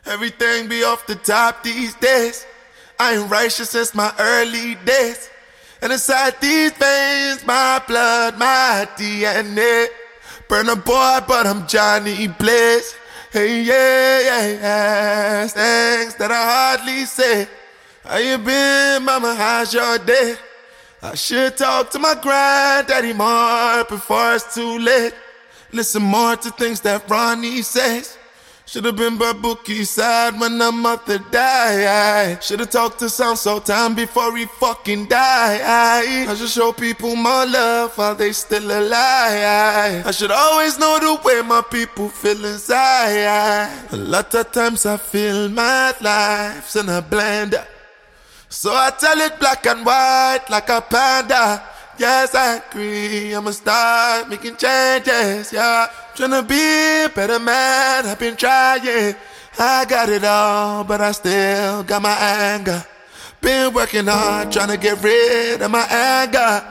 Everything be off the top these days. I ain't righteous since my early days. And inside these veins, my blood, my DNA. Burn a boy, but I'm Johnny Blaze. Hey, yeah. Things that I hardly say. How you been, mama? How's your day? I should talk to my granddaddy more before it's too late. Listen more to things that Ronnie says. Should've been by Bookie's side when the mother died. Should've talked to Sound Sultan before he fucking died. I should show people more love while they still alive. I should always know the way my people feel inside. A lot of times I feel my life's in a blender, so I tell it black and white like a panda. Yes, I agree, I'ma start making changes, yeah. Tryna be a better man, I've been trying. I got it all, but I still got my anger. Been working hard, tryna get rid of my anger.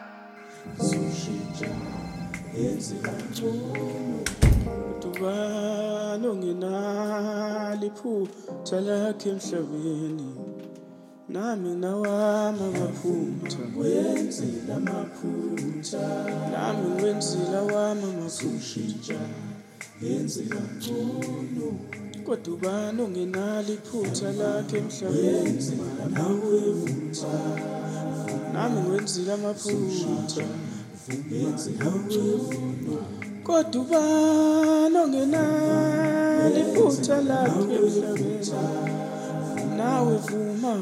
Nami nawami amaphutha wenzile amaphutha nami wenzile wami amaphutha yenzile ngcono kodwa ubani ongenalo iphutha lakhe emhlabeni nawe vutha nami wenzile amaphutha yenzile ngcono kodwa ubani ongenalo iphutha lakhe emhlabeni nawe vuma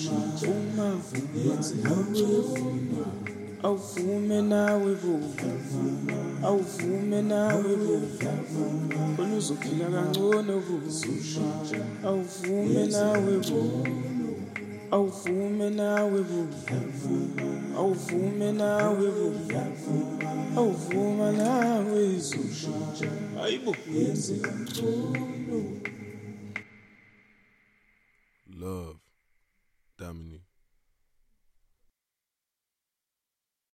awuvume nawe vuma awuvume nawe vuma khona uzophila kangcono vuma awuvume nawe vuma awuvume nawe vuma awuvume nawe vuma awuvuma nawe vuma ayibo Love, Damini.